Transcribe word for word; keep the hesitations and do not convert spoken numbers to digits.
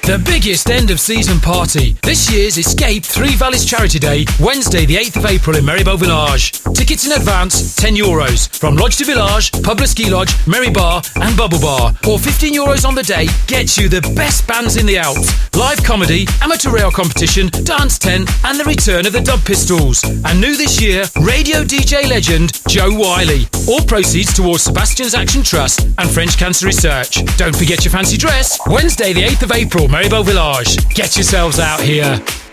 The biggest end-of-season party. This year's Escape Three Valleys Charity Day, Wednesday the eighth of April in Merrybow Village. Tickets in advance, ten euros. From Lodge to Village, Pub Le Ski Lodge, Merry Bar and Bubble Bar. Or fifteen euros on the day gets you the best bands in the Alps. Live comedy, amateur rail competition, dance tent and the return of the Dub Pistols. And new this year, radio D J legend Joe Wiley. All proceeds towards Sebastian's Action Trust and French Cancer Research. Don't forget your fancy dress. Wednesday the eighth of April, Merrybow Village. Get yourselves out here.